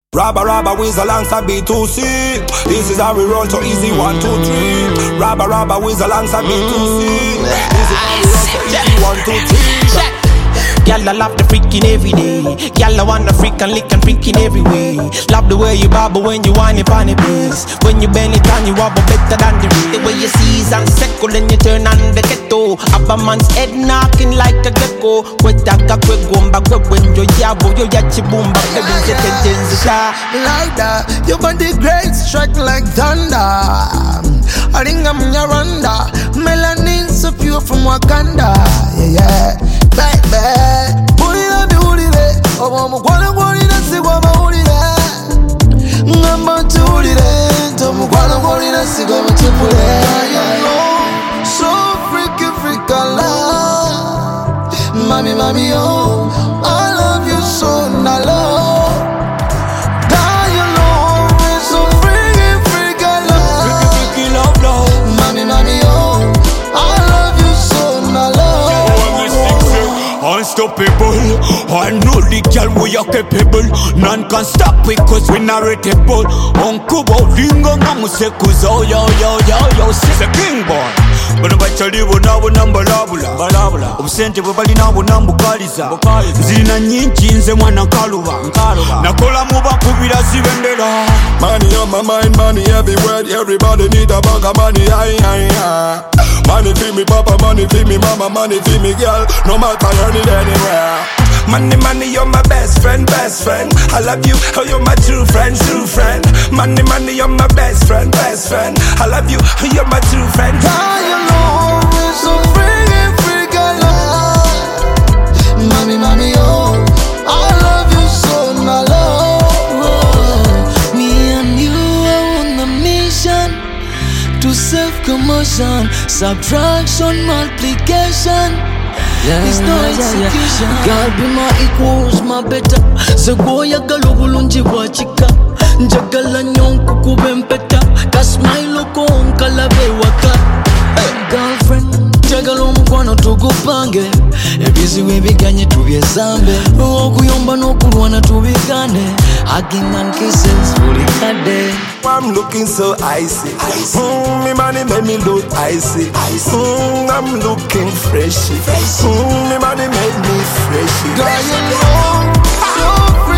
Rabba Rabba Wiz alongside B2C. This is how we roll, so easy 1, 2, 3. Rabba Rabba Wiz alongside B2C. This is how we roll, so easy 1, 2, 3. Girl, I love the freaking every day. Girl, I want the freak and lick and freaking every way. Love the way you bobble when you whine it on the bass. When you bend it down, you wobble better than the rest. The way you seize and circle and you turn on the ghetto. Up a man's head knocking like a gecko. Kwetaka kwegomba kwegwenjo yabo yo yachibumba kebinze tejenza. Like that, your body great, strike like thunder. I think I'm your runda. Melanin so pure from Wakanda. Yeah, baby. So freaky, freak Allah. Mommy, mommy, oh, I love you so, I love. Die alone, it's so freaky, freak Allah. Freaky love, love. Mommy, mommy, oh, I love you so, I love. Unstoppable, I know the girl we are capable. None can stop it cause we narratable. Unkubo, lingo na musekuzo. Yo, she's a king boy. Bano bachali bona mbalabula. Obusente bwe bali nabo nambukaliza. Nzina nyingi nze mwana nkaluba. Nakola mu bakubira zibendera. Money on my mind, money everywhere. Everybody need a bag of money. Money for me papa, money for me mama, money for me girl. No matter earn it anywhere. Money, you're my best friend. I love you, oh you're my true friend. Money, you're my best friend. I love you, oh you're my true friend. Die alone, it's so freaky, Allah. Mommy, oh, I love you so, I love. Me and you are on a mission to self-commotion, subtraction, multiplication. It's no execution. God be my equals, my better. Segoya galobulunji wachika. Njagala nyonku kubempeta. Kasmailo konka labe waka. Girlfriend, njagala omukwano tugupange. Ebizi webiganye tubyezambe. Okuyomba n'okulwana tubigane. Hugging and kisses fully kade. I'm looking so icy. Me money make me look icy. I'm looking freshy. Me money make me freshy. Girl, you know, so